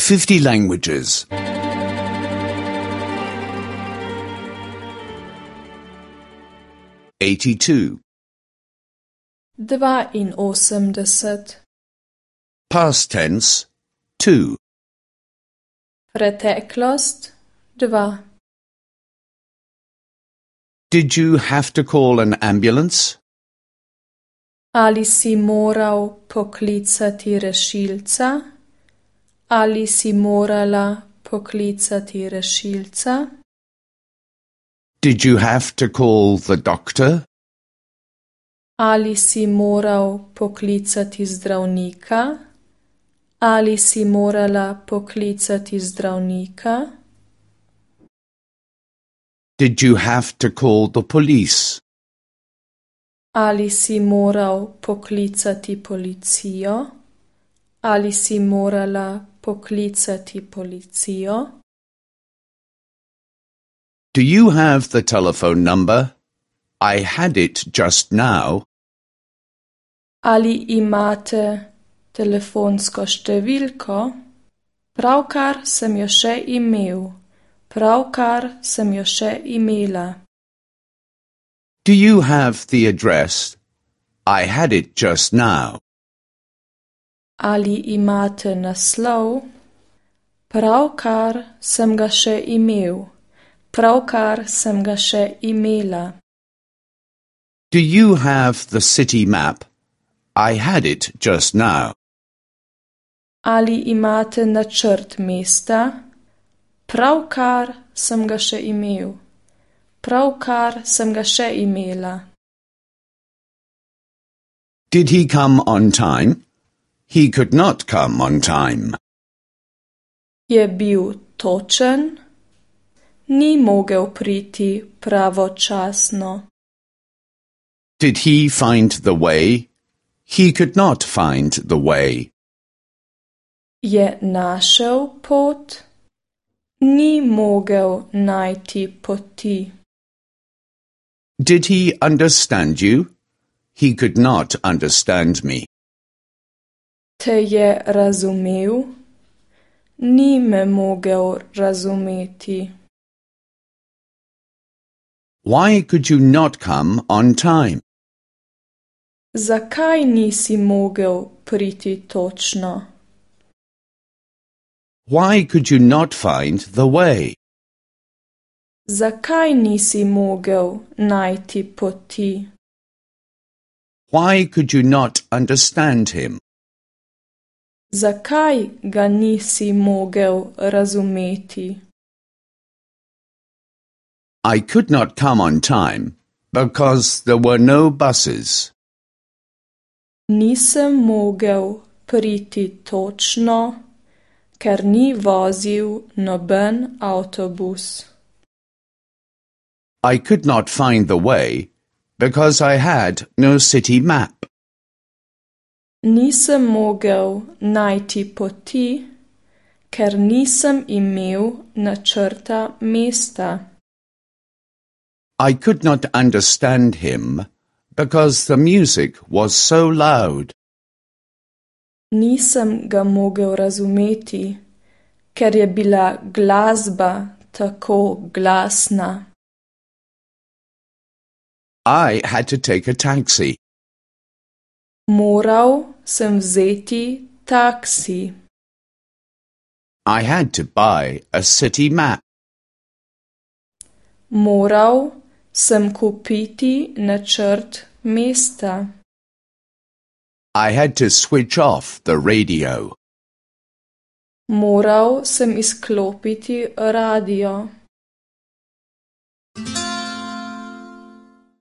50 languages. 82. 82. Past tense 2. Preteklost 2. Did you have to call an ambulance? Ali si moral poklicati rešilca? Ali si morala poklicati rešilca? Did you have to call the doctor? Ali si moral poklicati zdravnika? Ali si morala poklicati zdravnika? Did you have to call the police? Ali si moral poklicati policijo? Ali si morala poklicati policijo? Do you have the telephone number? I had it just now. Ali imate telefonsko številko? Pravkar sem jo še imel. Pravkar sem jo še imela. Do you have the address? I had it just now. Ali imate naslov? Pravkar sem ga še imel. Pravkar sem ga še imela. Do you have the city map? I had it just now. Ali imate načrt mesta? Pravkar sem ga še imel. Pravkar sem ga še imela. Did he come on time? He could not come on time. Je bil točen? Ni mogel priti pravočasno. Did he find the way? He could not find the way. Je našel pot? Ni mogel najti poti. Did he understand you? He could not understand me. Te je razumel? Ni me mogel razumeti. Why could you not come on time? Zakaj nisi mogel priti točno? Why could you not find the way? Zakaj nisi mogel najti poti? Why could you not understand him? Zakaj ga nisi mogel razumeti? I could not come on time because there were no buses. Nisem mogel priti točno, ker ni vozil noben avtobus. I could not find the way because I had no city map. Nisem mogel najti poti, ker nisem imel načrta mesta. I could not understand him because the music was so loud. Nisem ga mogel razumeti, ker je bila glasba tako glasna. I had to take a taxi. Moral sem vzeti taksi. I had to buy a city map. Moral sem kupiti načrt mesta. I had to switch off the radio. Moral sem izklopiti radio.